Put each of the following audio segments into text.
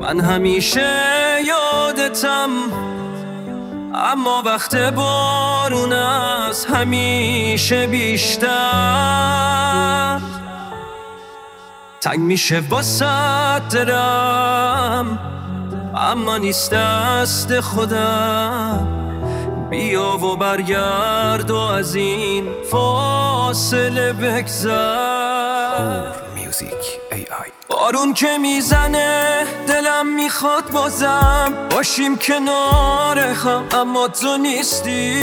من همیشه یادتم، اما وقت بارون است همیشه بیشتر تنگ میشه واسه دلم، اما نیست دست خودم. بیا و برگرد و از این فاصله بگذر. بارون که میزنه دلم میخواد بازم باشیم کنار هم، اما تو نیستی.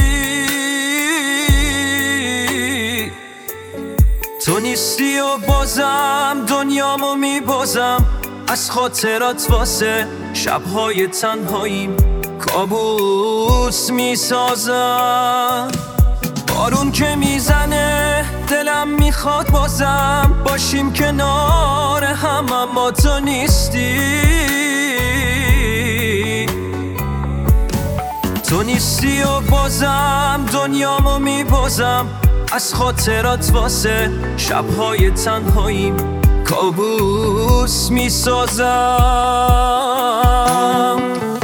تو نیستی و بازم دنیامو میبازم، از خاطرات واسه شبهای تنهاییم کابوس میسازم. بارون که میزنه دلم میخواد بازم باشیم کنار هم، اما تو نیستی. تو نیستی و بازم دنیامو میبازم، از خاطرات واسه شبهای تنهاییم کابوس میسازم.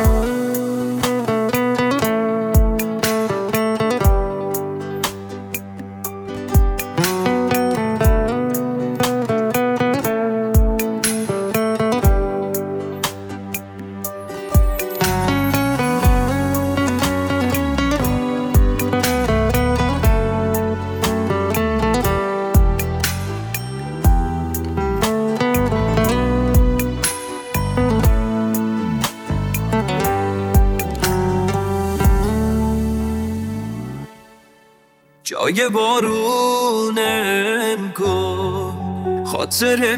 جای بارون انگار خاطره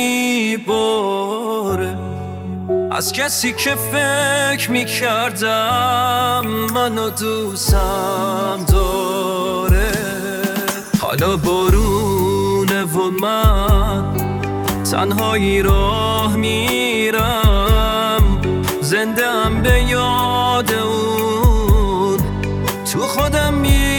میباره از کسی که فکر میکردم منو دوستم داره. حالا بارونه و من تنهایی راه میرم، زنده ام به یاد اون، تو خودم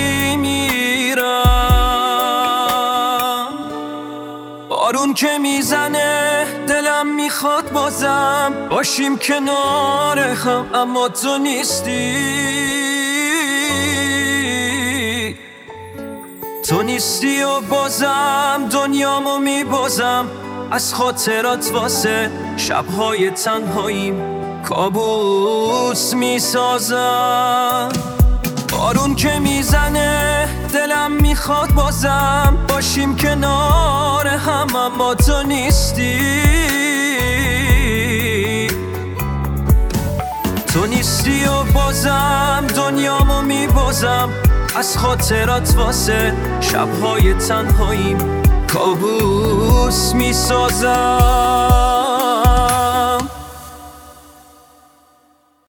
بارون که میزنه دلم میخواد بازم باشیم کنار هم، اما تو نیستی. تو نیستی و بازم دنیامو میبازم، از خاطرات واسه شبهای تنهاییم کابوس میسازم. بارون که میزنه دلم میخواد بازم باشیم کنار هم، اما تو نیستی. تو نیستی و بازم دنیامو میبازم، از خاطرات واسه شبهای تنهاییم کابوس میسازم.